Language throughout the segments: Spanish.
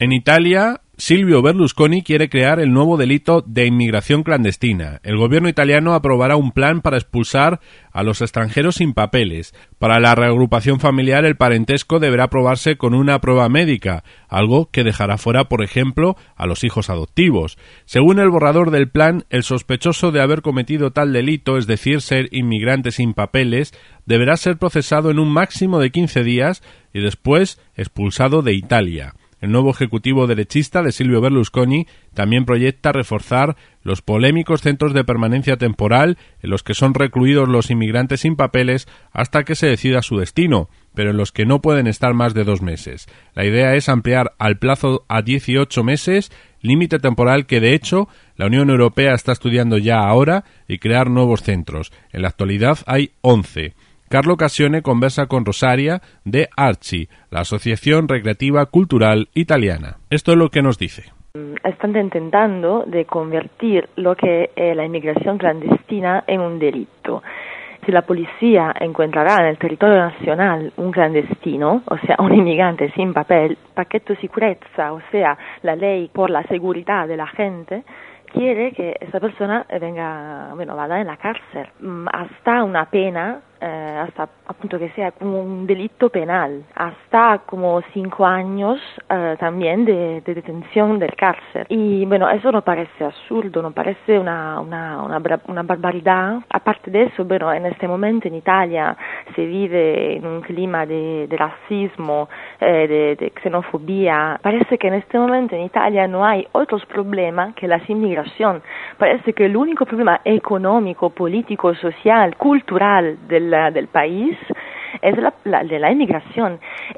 En Italia, Silvio Berlusconi quiere crear el nuevo delito de inmigración clandestina. El gobierno italiano aprobará un plan para expulsar a los extranjeros sin papeles. Para la reagrupación familiar, el parentesco deberá probarse con una prueba médica, algo que dejará fuera, por ejemplo, a los hijos adoptivos. Según el borrador del plan, el sospechoso de haber cometido tal delito, es decir, ser inmigrante sin papeles, deberá ser procesado en un máximo de 15 días y después expulsado de Italia. El nuevo ejecutivo derechista de Silvio Berlusconi también proyecta reforzar los polémicos centros de permanencia temporal en los que son recluidos los inmigrantes sin papeles hasta que se decida su destino, pero en los que no pueden estar más de 2 meses. La idea es ampliar al plazo a 18 meses, límite temporal que, de hecho, la Unión Europea está estudiando ya ahora, y crear nuevos centros. En la actualidad hay 11. Carlo Cassione conversa con Rosaria de ARCI, la Asociación Recreativa Cultural Italiana. Esto es lo que nos dice. Están intentando de convertir lo que es la inmigración clandestina en un delito. Si la policía encontrará en el territorio nacional un clandestino, o sea, un inmigrante sin papel, paquete de seguridad, o sea, la ley por la seguridad de la gente, quiere que esa persona vada en la cárcel hasta una pena, hasta appunto que sea como un delito penal, hasta como 5 años también de detención del cárcel. Y bueno, eso no parece absurdo, no parece una barbaridad. Aparte de eso, bueno, en este momento en Italia se vive en un clima de racismo, de xenofobia. Parece que en este momento en Italia no hay otros problemas que la inmigración. Parece que el único problema económico, político, social, cultural del país es de la inmigración.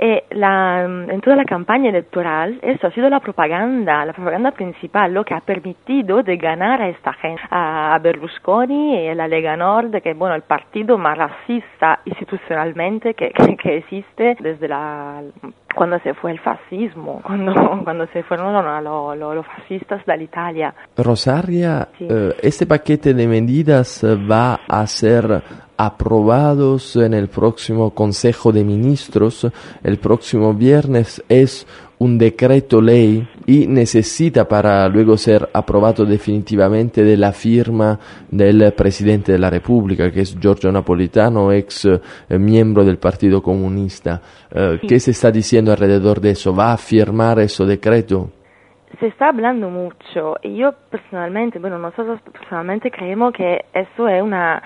En toda la campaña electoral, eso ha sido la propaganda principal, lo que ha permitido de ganar a esta gente, a Berlusconi y a la Lega Nord, que es el partido más racista institucionalmente que existe desde cuando se fue el fascismo, cuando se fueron los fascistas de Italia. Rosaria, sí. Este paquete de medidas va a ser aprobados en el próximo Consejo de Ministros. El próximo viernes es un decreto ley y necesita para luego ser aprobado definitivamente de la firma del presidente de la República, que es Giorgio Napolitano, ex miembro del Partido Comunista. Sí. ¿Qué se está diciendo alrededor de eso? ¿Va a firmar ese decreto? Se está hablando mucho y nosotros personalmente creemos que eso es una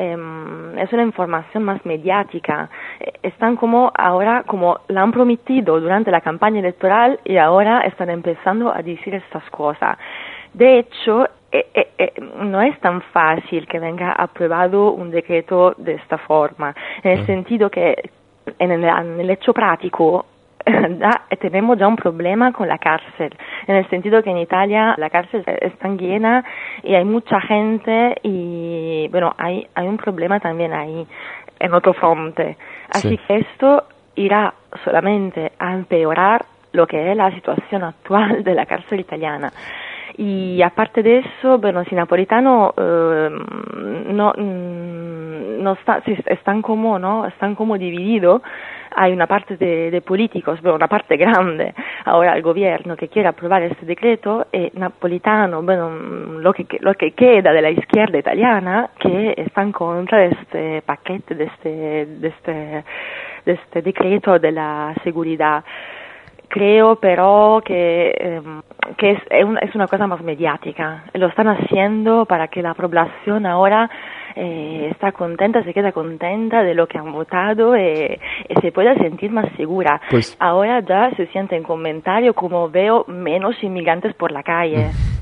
información más mediática. Están como la han prometido durante la campaña electoral y ahora están empezando a decir estas cosas. De hecho, no es tan fácil que venga aprobado un decreto de esta forma, en el sentido que en el hecho práctico tenemos ya un problema con la cárcel, en el sentido que en Italia la cárcel es tan llena y hay mucha gente y hay un problema también ahí en otro frente. Así Sí. que esto irá solamente a empeorar lo que es la situación actual de la cárcel italiana. Y aparte de eso, si Napolitano están como divididos. Hay una parte de políticos, una parte grande ahora al gobierno que quiere aprobar este decreto, y Napolitano, lo que queda de la izquierda italiana, que está en contra de este paquete, de este decreto de la seguridad. Creo pero que es una cosa más mediática. Lo están haciendo para que la población ahora se queda contenta de lo que han votado y se pueda sentir más segura. Pues ahora ya se siente en comentario como veo menos inmigrantes por la calle.